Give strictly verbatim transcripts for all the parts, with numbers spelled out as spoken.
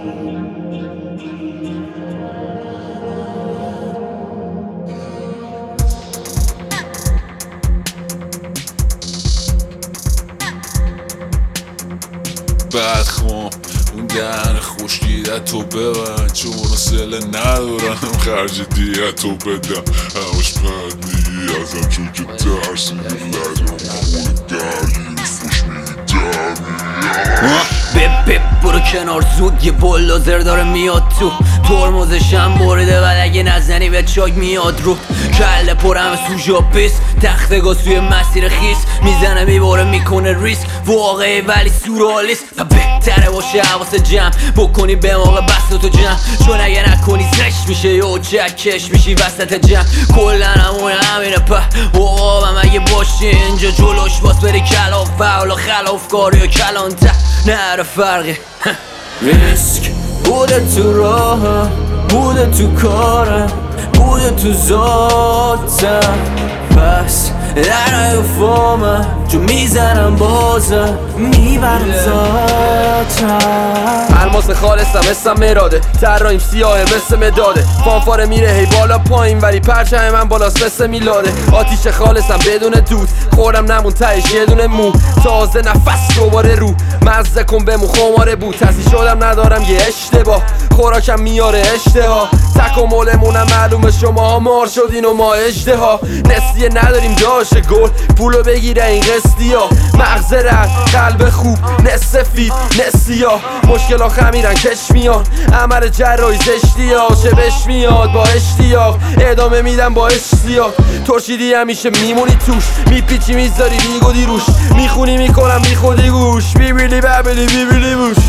بدخوام اون دهن خوشگیدت تو ببند، چون سله ندارم خرج دیت تو بدم. همش بد میگی ازم چون که ترسیدی لجم همون درگیری فش میگی بپ بپ برو کنار زود، یه بلدوزر داره میاد تو، ترمزشم بریده و اگه نزنی به چاک میاد رو. کله پرم سوژا پیس، تخت گاز توی مسیر خیس، میزنه میباره میکنه ریسک واقعی ولی سورالیست. و بهتره باشه حواس جمع بکنی به موقع بست تو جمع، چون اگه نکنی زشت میشه یا چکش میشی وسط جمع. کلن همون همینه په عقابم اگه باشی اینجا جلوش باز بری کلاف فعلا خلاف کاری و کلان ته نره فرقی. ریسک بوده تو راه، بوده تو کارم، بوده تو ذاتم، پس در نیفامم چون میزنم بازم میبرم ذاتم. الماس خالصم اسم مراده، طراحیم سیاه مثل مداده، فانفاره میره هی بالا پایین ولی پرچم من بالاست مثل میلاده. آتیش خالصم بدون دود، خورم نمون تهش یه دونه مو، تازه نفس دوباره رو مزه کن بمون خماره بود. تصیح شدم ندارم یه اشتباه، خوراکم میاره اشتها، تکاملمونم معلومه شماها مار شدین و ما اجدها. نسیه نداریم داشه گل پولو بگیره این قسطی ها، مغز رد قلب خوب نسفید نسیا، مشکل ها خمیرن کش میان عمل جراحی زشتی ها، چه بش میاد با اشتیاق ادامه میدم با اشتیاق. ترشیدی همیشه میمونی توش، میپیچی میذاری بیگودی روش، میخونی میکنم بی خودی گوش، بیبیلی ببیلی بیبیلی بوش.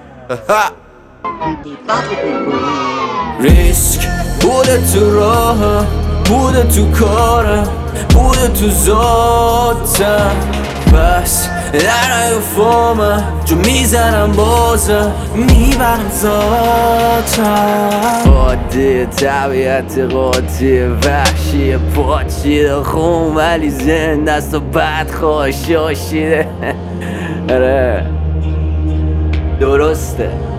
ریسک بوده تو راه، بوده تو کارم، بوده تو ذاتم، پس در نیفامم چون میزنم بازم میبرم ذاتم. عادی طبیعت قاطی وحشی پاچیده خون ولی زنده است و بد خواهشاشیده. آره درسته.